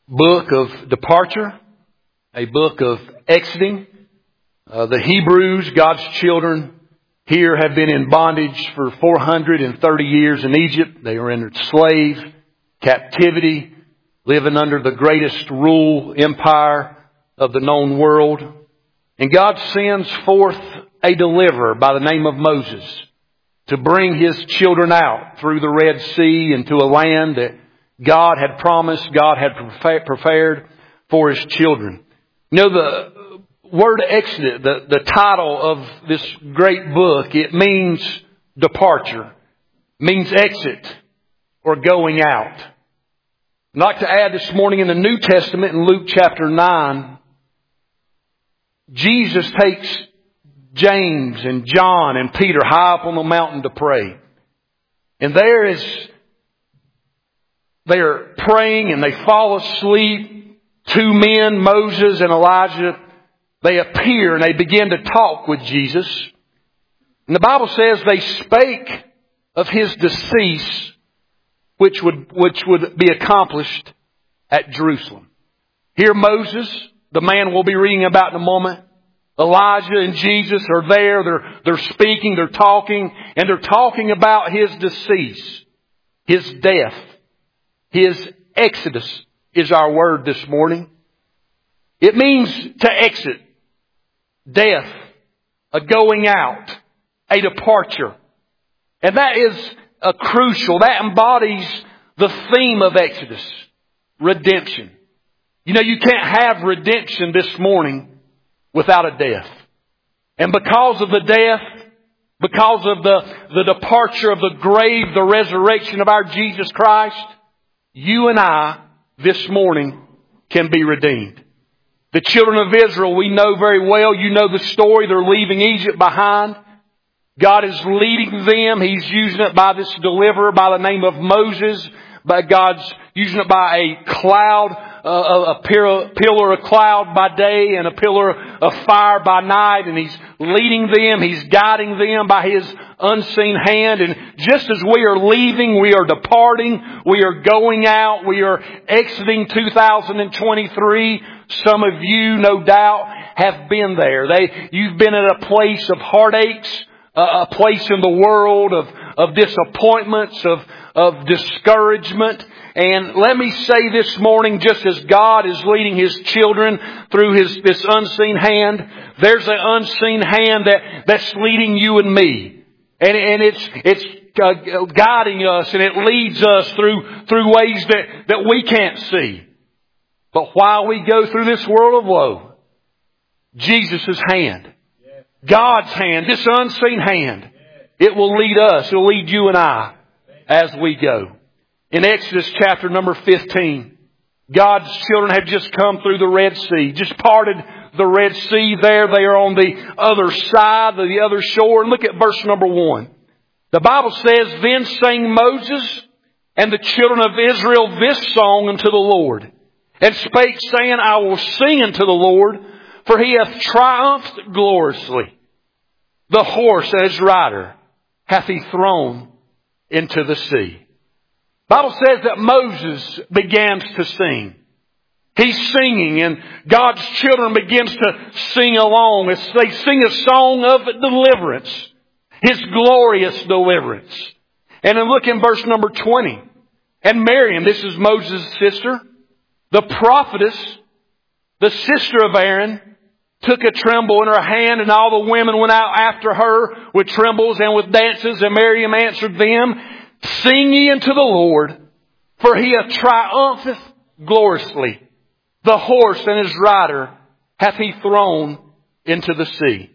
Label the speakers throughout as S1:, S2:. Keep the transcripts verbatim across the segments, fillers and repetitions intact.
S1: book of departure, a book of exiting. Uh, the Hebrews, God's children, here have been in bondage for four hundred thirty years in Egypt. They are in slave captivity, living under the greatest rule empire of the known world. And God sends forth a deliverer by the name of Moses to bring His children out through the Red Sea into a land that God had promised, God had prepared for His children. You know, the word Exodus, the, the title of this great book, it means departure, means exit or going out. I'd like to add this morning in the New Testament in Luke chapter nine, Jesus takes James and John and Peter high up on the mountain to pray. And there is, they are praying and they fall asleep. Two men, Moses and Elijah, they appear and they begin to talk with Jesus. And the Bible says they spake of His decease, which would, which would be accomplished at Jerusalem. Here Moses, the man we'll be reading about in a moment, Elijah and Jesus are there. They're, they're speaking, they're talking, and they're talking about His decease, His death, His exodus is our word this morning. It means to exit, death, a going out, a departure. And that is a crucial, that embodies the theme of Exodus, redemption. You know, you can't have redemption this morning without a death. And because of the death, because of the, the departure of the grave, the resurrection of our Jesus Christ, you and I this morning can be redeemed. The children of Israel, we know very well, you know the story, they're leaving Egypt behind. God is leading them. He's using it by this deliverer by the name of Moses. But God's using it by a cloud, uh, a pillar of cloud by day and a pillar of fire by night. And He's leading them. He's guiding them by His unseen hand. And just as we are leaving, we are departing, we are going out, we are exiting two thousand twenty-three. Some of you, no doubt, have been there. They, you've been at a place of heartaches, a place in the world of, of disappointments, of, of discouragement. And let me say this morning, just as God is leading His children through His, this unseen hand, there's an unseen hand that, that's leading you and me. And, and it's, it's uh, guiding us and it leads us through, through ways that, that we can't see. But while we go through this world of woe, Jesus' hand, God's hand, this unseen hand, it will lead us, it will lead you and I as we go. In Exodus chapter number fifteen, God's children have just come through the Red Sea, just parted the Red Sea there. They are on the other side, the other shore. And look at verse number one. The Bible says, Then sang Moses and the children of Israel this song unto the Lord, and spake, saying, I will sing unto the Lord, for He hath triumphed gloriously. The horse and his rider hath He thrown into the sea. The Bible says that Moses begins to sing. He's singing and God's children begins to sing along as they sing a song of deliverance. His glorious deliverance. And then look in verse number twenty. And Miriam, this is Moses' sister, the prophetess, the sister of Aaron, took a tremble in her hand, and all the women went out after her with trembles and with dances. And Miriam answered them, Sing ye unto the Lord, for He hath triumphed gloriously. The horse and his rider hath He thrown into the sea.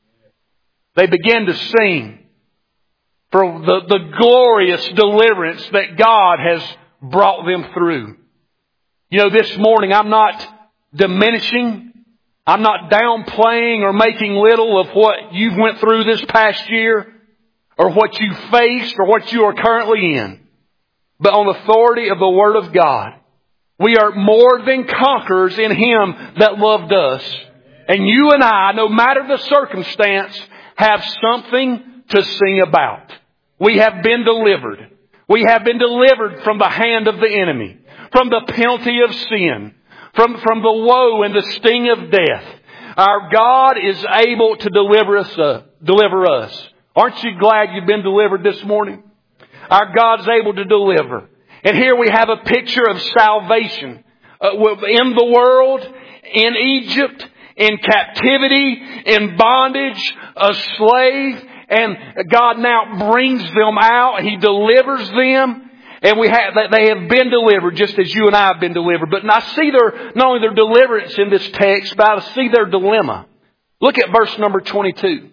S1: They began to sing for the, the glorious deliverance that God has brought them through. You know, this morning I'm not diminishing, I'm not downplaying or making little of what you've went through this past year or what you faced or what you are currently in. But on the authority of the Word of God, we are more than conquerors in Him that loved us. And you and I, no matter the circumstance, have something to sing about. We have been delivered. We have been delivered from the hand of the enemy. from the penalty of sin, from, from the woe and the sting of death. Our God is able to deliver us, uh, deliver us. Aren't you glad you've been delivered this morning? Our God's able to deliver. And here we have a picture of salvation uh, in the world, in Egypt, in captivity, in bondage, a slave. And God now brings them out. He delivers them. And we have, they have been delivered just as you and I have been delivered. But I see their, not only their deliverance in this text, but I see their dilemma. Look at verse number twenty-two.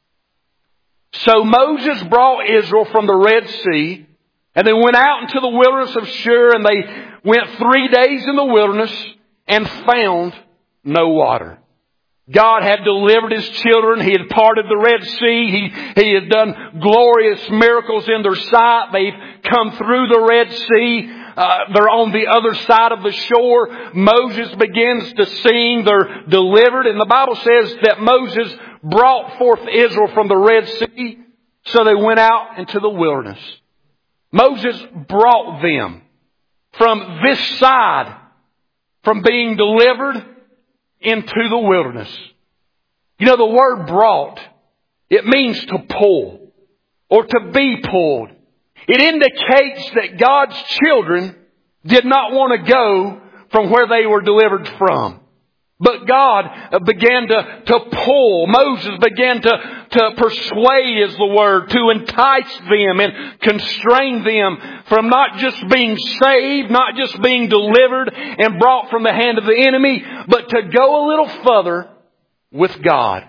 S1: So Moses brought Israel from the Red Sea, and they went out into the wilderness of Shur, and they went three days in the wilderness and found no water. God had delivered His children. He had parted the Red Sea. He, he had done glorious miracles in their sight. They've come through the Red Sea. Uh, they're on the other side of the shore. Moses begins to sing. They're delivered. And the Bible says that Moses brought forth Israel from the Red Sea. So they went out into the wilderness. Moses brought them from this side, from being delivered into the wilderness. You know, the word brought, it means to pull or to be pulled. It indicates that God's children did not want to go from where they were delivered from. But God began to, to pull. Moses began to, to persuade is the word, to entice them and constrain them from not just being saved, not just being delivered and brought from the hand of the enemy, but to go a little further with God.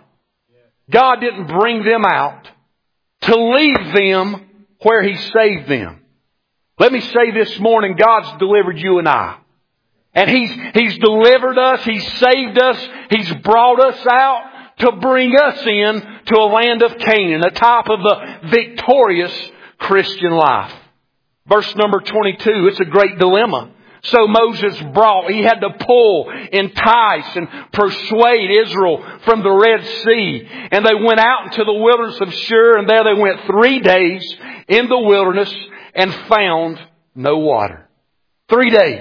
S1: God didn't bring them out to leave them where He saved them. Let me say this morning, God's delivered you and I. And He's, He's delivered us. He's saved us. He's brought us out to bring us in to a land of Canaan, a type of the victorious Christian life. Verse number twenty-two, it's a great dilemma. So Moses brought, he had to pull, entice, and persuade Israel from the Red Sea. And they went out into the wilderness of Shur, and there they went three days in the wilderness and found no water. Three days.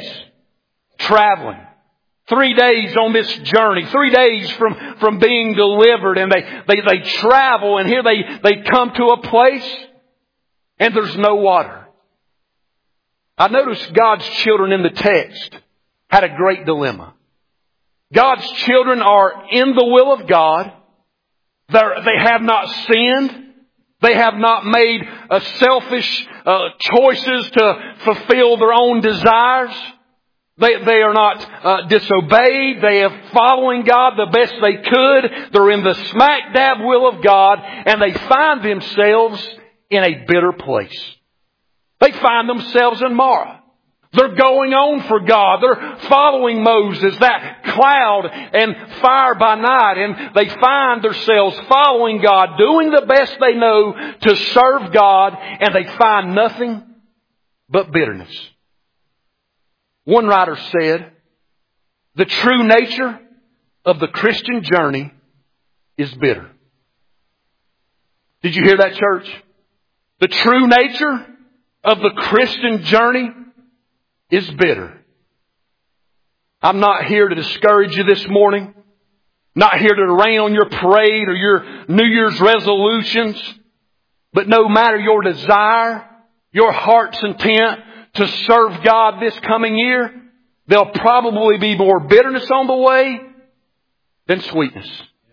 S1: Traveling. Three days on this journey. Three days from, from being delivered. And they, they, they travel, and here they, they come to a place and there's no water. I noticed God's children in the text had a great dilemma. God's children are in the will of God. They're, they have not sinned. They have not made uh, selfish uh, choices to fulfill their own desires. They, they are not uh, disobeyed. They are following God the best they could. They're in the smack dab will of God, and they find themselves in a bitter place. They find themselves in Marah. They're going on for God. They're following Moses, that cloud and fire by night. And they find themselves following God, doing the best they know to serve God. And they find nothing but bitterness. One writer said, the true nature of the Christian journey is bitter. Did you hear that, church? The true nature of the Christian journey is bitter. I'm not here to discourage you this morning. Not here to rain on your parade or your New Year's resolutions. But no matter your desire, your heart's intent to serve God this coming year, there'll probably be more bitterness on the way than sweetness.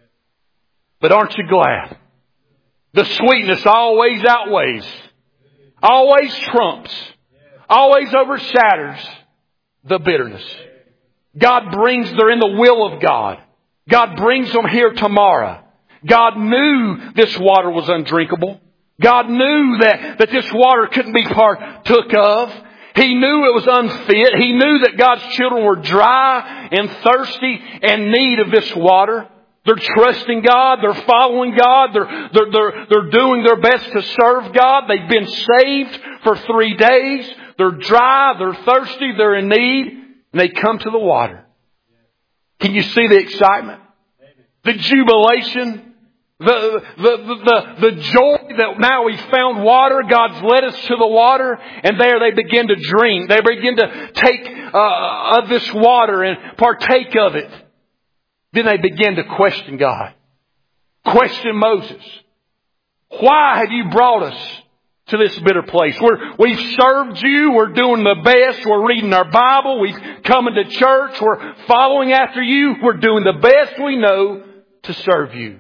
S1: But aren't you glad? The sweetness always outweighs, always trumps, always overshadows the bitterness. God brings, they're in the will of God. God brings them here tomorrow. God knew this water was undrinkable. God knew that, that this water couldn't be partook of. He knew it was unfit. He knew that God's children were dry and thirsty and need of this water. They're trusting God. They're following God. They're, they're, they're, they're doing their best to serve God. They've been saved for three days. They're dry. They're thirsty. They're in need. And they come to the water. Can you see the excitement? The jubilation? The, the, the, the joy that now we found water, God's led us to the water, and there they begin to drink. They begin to take uh, of this water and partake of it. Then they begin to question God. Question Moses. Why have you brought us to this bitter place? We're, we've served you. We're doing the best. We're reading our Bible. We've come into church. We're following after you. We're doing the best we know to serve you.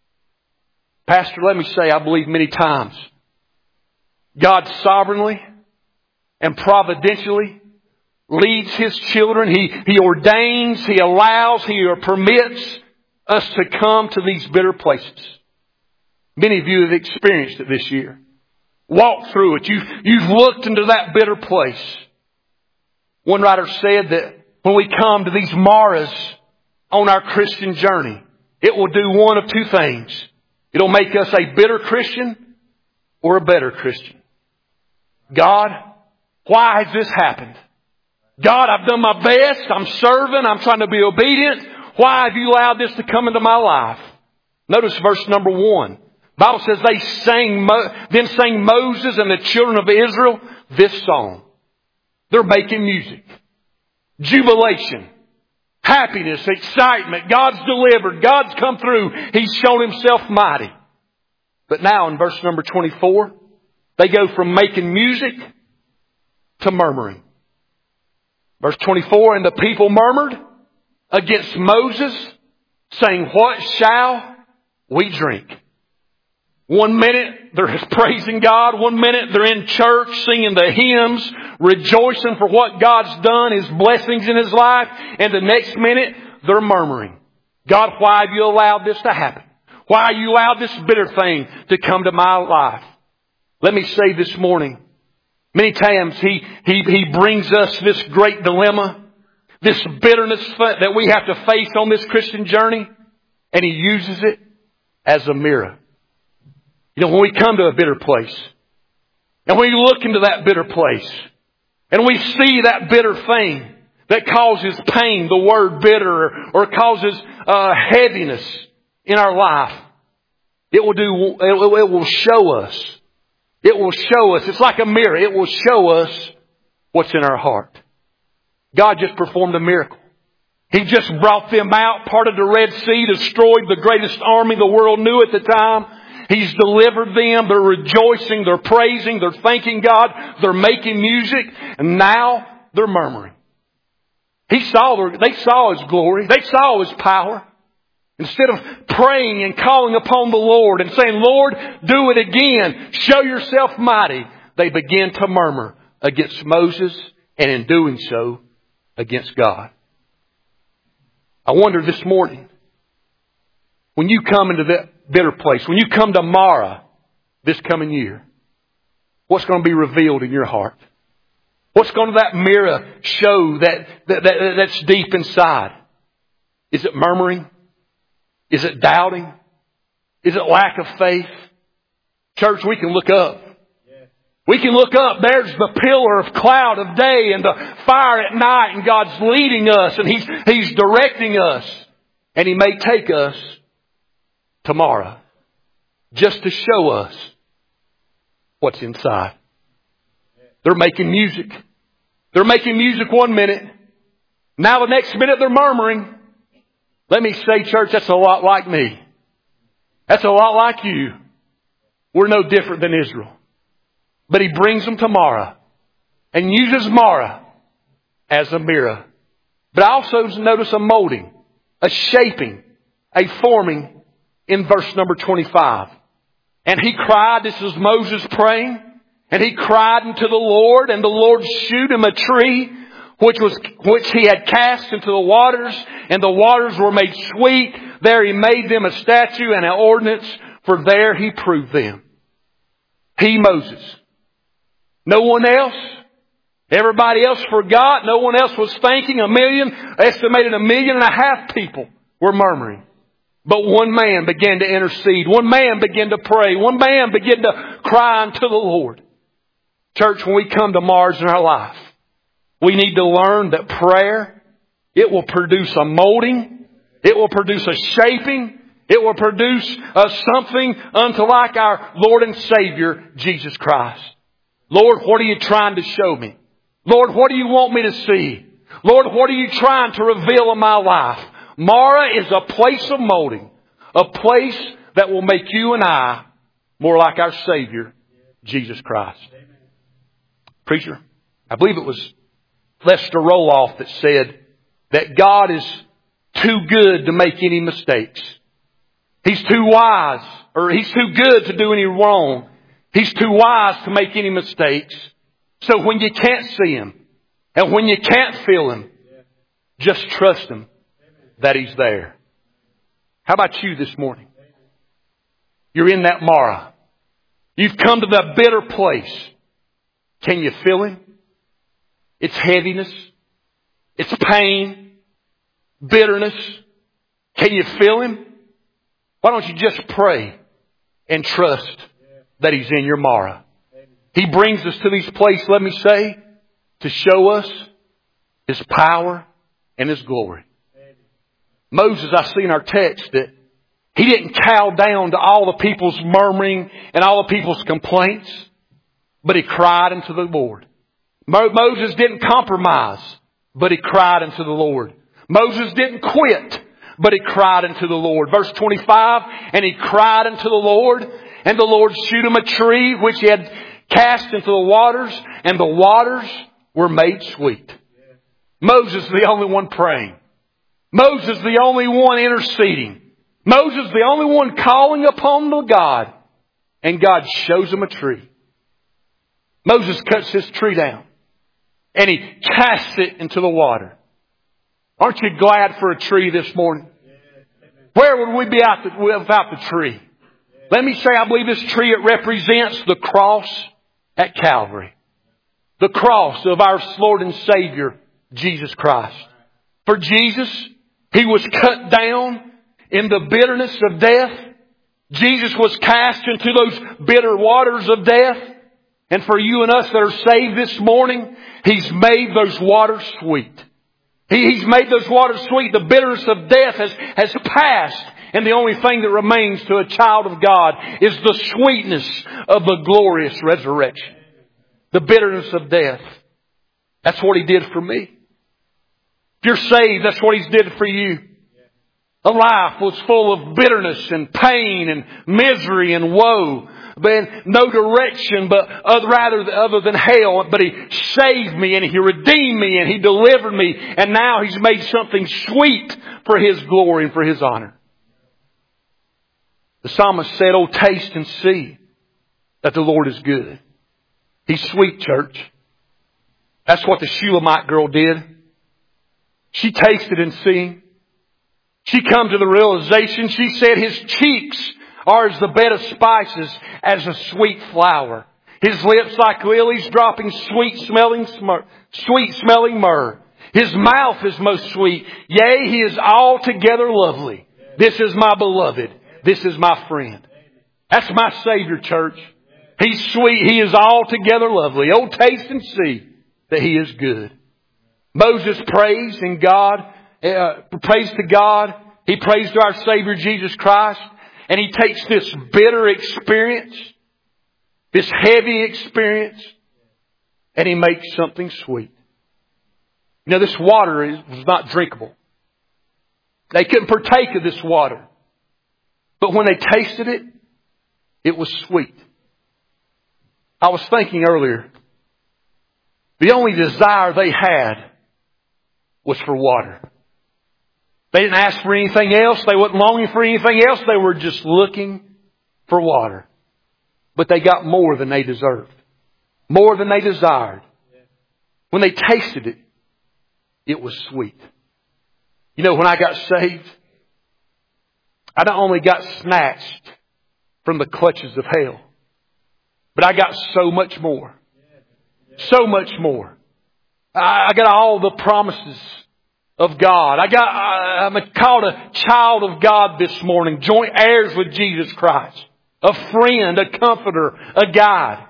S1: Pastor, let me say, I believe many times God sovereignly and providentially leads His children. He, He ordains, He allows, He permits us to come to these bitter places. Many of you have experienced it this year. Walked through it. You've, you've looked into that bitter place. One writer said that when we come to these maras on our Christian journey, it will do one of two things. It'll make us a bitter Christian or a better Christian. God, why has this happened? God, I've done my best. I'm serving. I'm trying to be obedient. Why have you allowed this to come into my life? Notice verse number one. The Bible says they sang, then sang Moses and the children of Israel this song. They're making music. Jubilation. Happiness, excitement. God's delivered. God's come through. He's shown Himself mighty. But now in verse number twenty-four, they go from making music to murmuring. Verse twenty-four, and the people murmured against Moses, saying, what shall we drink? One minute they're praising God. One minute they're in church singing the hymns, rejoicing for what God's done, His blessings in His life. And the next minute they're murmuring. God, why have you allowed this to happen? Why have you allowed this bitter thing to come to my life? Let me say this morning, many times He, He, He brings us this great dilemma, this bitterness that we have to face on this Christian journey, and He uses it as a mirror. You know, when we come to a bitter place, and we look into that bitter place, and we see that bitter thing that causes pain, the word bitter, or causes uh, heaviness in our life, it will do. It will show us. It will show us. It's like a mirror. It will show us what's in our heart. God just performed a miracle. He just brought them out, parted the Red Sea, destroyed the greatest army the world knew at the time. He's delivered them. They're rejoicing. They're praising. They're thanking God. They're making music. And now they're murmuring. He saw their, they saw His glory. They saw His power. Instead of praying and calling upon the Lord and saying, Lord, do it again. Show yourself mighty. They began to murmur against Moses, and in doing so, against God. I wonder this morning, when you come into that bitter place, when you come to Mara this coming year, what's going to be revealed in your heart? What's going to that mirror show that, that, that that's deep inside? Is it murmuring? Is it doubting? Is it lack of faith? Church, we can look up. We can look up. There's the pillar of cloud of day and the fire at night, and God's leading us and He's, He's directing us. And He may take us tomorrow just to show us what's inside. They're making music. They're making music one minute. Now the next minute they're murmuring. Let me say, church, that's a lot like me. That's a lot like you. We're no different than Israel. But He brings them to Mara and uses Mara as a mirror. But I also notice a molding, a shaping, a forming in verse number twenty-five. And he cried, this is Moses praying, and he cried unto the Lord, and the Lord shewed him a tree which was which he had cast into the waters, and the waters were made sweet. There he made them a statute and an ordinance, for there he proved them. He, Moses. No one else. Everybody else forgot. No one else was thinking. A million, estimated a million and a half people were murmuring. But one man began to intercede. One man began to pray. One man began to cry unto the Lord. Church, when we come to Mars in our life, we need to learn that prayer, it will produce a molding. It will produce a shaping. It will produce uh, something unto like our Lord and Savior, Jesus Christ. Lord, what are you trying to show me? Lord, what do you want me to see? Lord, what are you trying to reveal in my life? Marah is a place of molding. A place that will make you and I more like our Savior, Jesus Christ. Preacher, I believe it was Lester Roloff that said that God is too good to make any mistakes. He's too wise, or He's too good to do any wrong. He's too wise to make any mistakes. So when you can't see Him, and when you can't feel Him, just trust Him that He's there. How about you this morning? You're in that Marah. You've come to that bitter place. Can you feel Him? It's heaviness. It's pain. Bitterness. Can you feel Him? Why don't you just pray and trust that He's in your Marah? He brings us to these places, let me say, to show us His power and His glory. Moses, I see in our text that he didn't cow down to all the people's murmuring and all the people's complaints, but he cried unto the Lord. Mo- Moses didn't compromise, but he cried unto the Lord. Moses didn't quit, but he cried unto the Lord. Verse twenty-five, and he cried unto the Lord, and the Lord shewed him a tree which he had cast into the waters, and the waters were made sweet. Moses the only one praying. Moses the only one interceding. Moses the only one calling upon the God. And God shows him a tree. Moses cuts this tree down. And he casts it into the water. Aren't you glad for a tree this morning? Where would we be without the tree? Let me say, I believe this tree, it represents the cross at Calvary. The cross of our Lord and Savior, Jesus Christ. For Jesus, He was cut down in the bitterness of death. Jesus was cast into those bitter waters of death. And for you and us that are saved this morning, He's made those waters sweet. He, he's made those waters sweet. The bitterness of death has, has passed. And the only thing that remains to a child of God is the sweetness of the glorious resurrection. The bitterness of death. That's what He did for me. If you're saved, that's what He's did for you. A life was full of bitterness and pain and misery and woe. But no direction, but rather other than hell. But He saved me and He redeemed me and He delivered me. And now He's made something sweet for His glory and for His honor. The psalmist said, "Oh, taste and see that the Lord is good." He's sweet, church. That's what the Shulamite girl did. She tasted and seen. She come to the realization. She said, "His cheeks are as the bed of spices, as a sweet flower. His lips like lilies, dropping sweet smelling, sweet smelling myrrh. His mouth is most sweet. Yea, He is altogether lovely. This is my beloved. This is my friend." That's my Savior, church. He's sweet. He is altogether lovely. Oh, taste and see that He is good. Moses prays and God, uh, prays to God. He prays to our Savior Jesus Christ. And he takes this bitter experience, this heavy experience, and he makes something sweet. You know, this water is, was not drinkable. They couldn't partake of this water. But when they tasted it, it was sweet. I was thinking earlier, the only desire they had was for water. They didn't ask for anything else. They weren't longing for anything else. They were just looking for water. But they got more than they deserved. More than they desired. When they tasted it, it was sweet. You know, when I got saved, I not only got snatched from the clutches of hell, but I got so much more. So much more. I got all the promises of God. I got, I'm called a child of God this morning. Joint heirs with Jesus Christ. A friend, a comforter, a guide.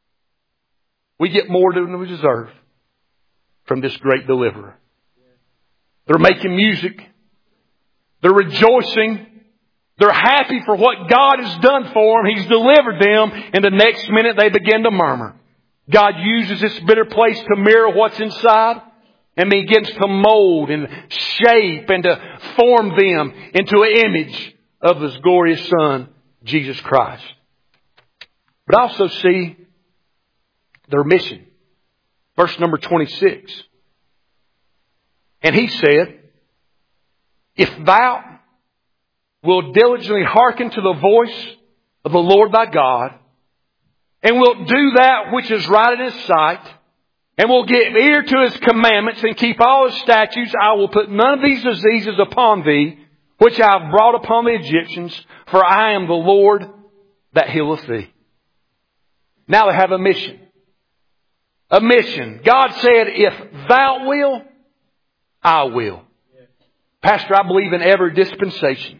S1: We get more than we deserve from this great deliverer. They're making music. They're rejoicing. They're happy for what God has done for them. He's delivered them. And the next minute they begin to murmur. God uses this bitter place to mirror what's inside and begins to mold and shape and to form them into an image of His glorious Son, Jesus Christ. But also see their mission. Verse number twenty-six. And He said, if thou wilt diligently hearken to the voice of the Lord thy God, and wilt do that which is right in His sight, and will give ear to His commandments, and keep all His statutes, I will put none of these diseases upon thee, which I have brought upon the Egyptians, for I am the Lord that healeth thee. Now they have a mission. A mission. God said, if thou will, I will. Pastor, I believe in every dispensation.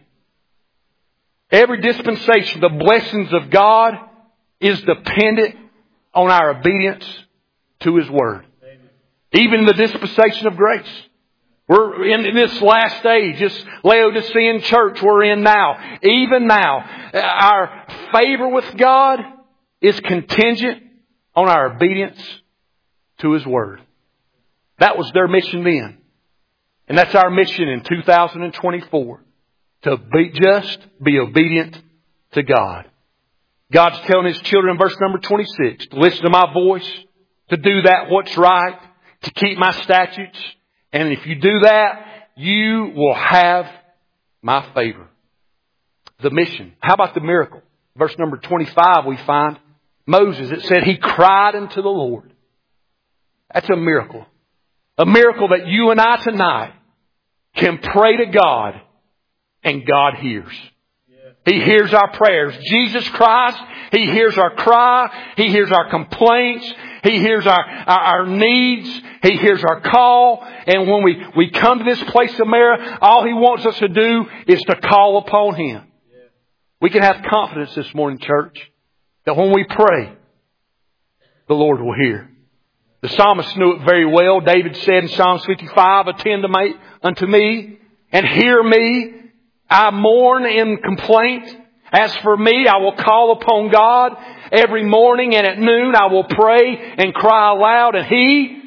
S1: Every dispensation, the blessings of God is dependent on our obedience to His Word. Even the dispensation of grace. We're in this last age, this Laodicean church we're in now. Even now, our favor with God is contingent on our obedience to His Word. That was their mission then. And that's our mission in two thousand twenty-four. To be just, be obedient to God. God's telling His children in verse number twenty-six, to listen to my voice, to do that what's right, to keep my statutes. And if you do that, you will have my favor. The mission. How about the miracle? Verse number twenty-five we find Moses. It said he cried unto the Lord. That's a miracle. A miracle that you and I tonight can pray to God and God hears. He hears our prayers. Jesus Christ, He hears our cry. He hears our complaints. He hears our, our, our needs. He hears our call. And when we, we come to this place of merit, all He wants us to do is to call upon Him. We can have confidence this morning, church, that when we pray, the Lord will hear. The psalmist knew it very well. David said in Psalm fifty-five, attend to me, unto me and hear me. I mourn in complaint. As for me, I will call upon God every morning, and at noon I will pray and cry aloud, and He,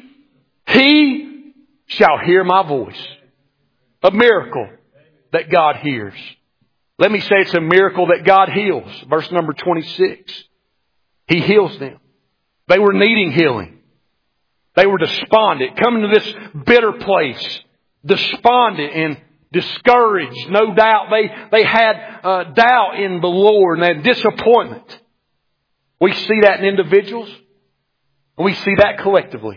S1: He shall hear my voice. A miracle that God hears. Let me say it's a miracle that God heals. Verse number twenty-six. He heals them. They were needing healing. They were despondent, coming to this bitter place, despondent and discouraged. No doubt they, they had uh, doubt in the Lord and they had disappointment. We see that in individuals. And we see that collectively.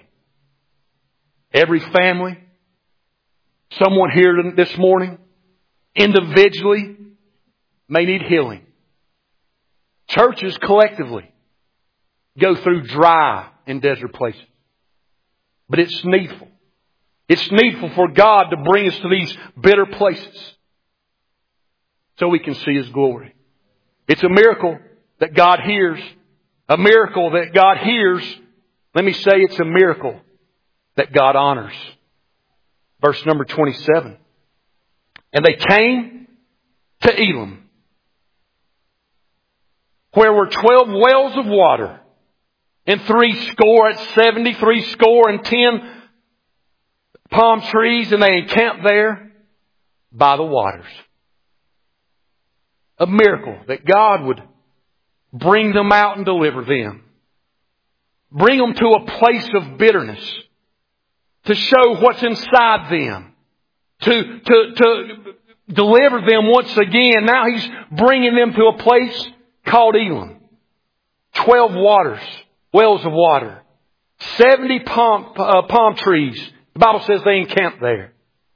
S1: Every family, someone here this morning, individually, may need healing. Churches collectively go through dry and desert places. But it's needful. It's needful for God to bring us to these bitter places so we can see His glory. It's a miracle that God hears. A miracle that God hears. Let me say it's a miracle that God honors. Verse number twenty-seven. And they came to Elim, where were twelve wells of water, and three score at seventy, three score and ten palm trees, and they encamped there by the waters. A miracle that God would bring them out and deliver them. Bring them to a place of bitterness. To show what's inside them. To, to, to deliver them once again. Now He's bringing them to a place called Elim. Twelve waters. Wells of water. Seventy palm, uh, palm trees. The Bible says they encamped there.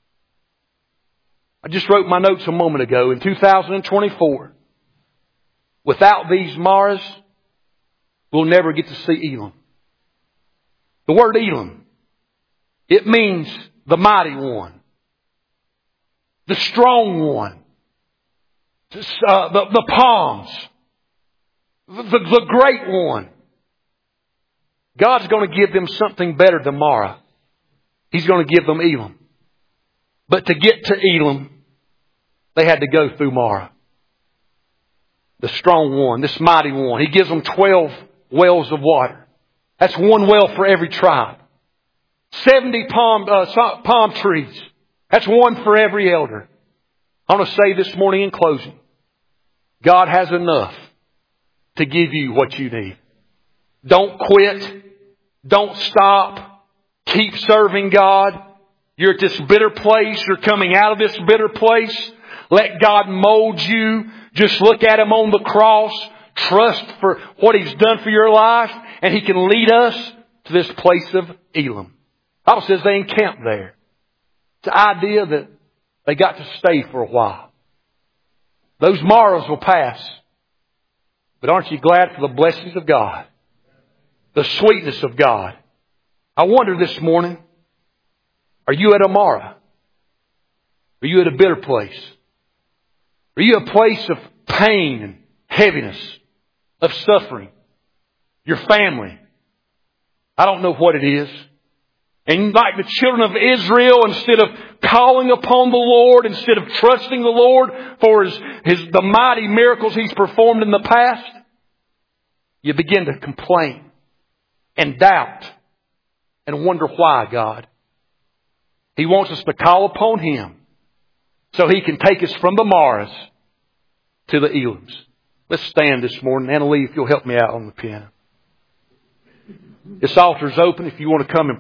S1: I just wrote my notes a moment ago. In two thousand twenty-four, without these Maras, we'll never get to see Elim. The word Elim, it means the mighty one, the strong one, uh, the, the palms, the, the, the great one. God's going to give them something better than Mara. He's going to give them Elim. But to get to Elim, they had to go through Mara. the strong one, this mighty one. He gives them twelve wells of water. That's one well for every tribe. Seventy palm, uh, palm trees. That's one for every elder. I want to say this morning in closing, God has enough to give you what you need. Don't quit. Don't stop. Keep serving God. You're at this bitter place. You're coming out of this bitter place. Let God mold you. Just look at Him on the cross. Trust for what He's done for your life. And He can lead us to this place of Elim. The Bible says they encamped there. It's the idea that they got to stay for a while. Those morrows will pass. But aren't you glad for the blessings of God? The sweetness of God. I wonder this morning, are you at a Marah? Are you at a bitter place? Are you a place of pain and heaviness, of suffering? Your family? I don't know what it is. And like the children of Israel, instead of calling upon the Lord, instead of trusting the Lord for His, His the mighty miracles He's performed in the past, you begin to complain and doubt and wonder why, God. He wants us to call upon Him so He can take us from the Marahs to the Elims. Let's stand this morning. Annalie, if you'll help me out on the piano. This altar's open if you want to come and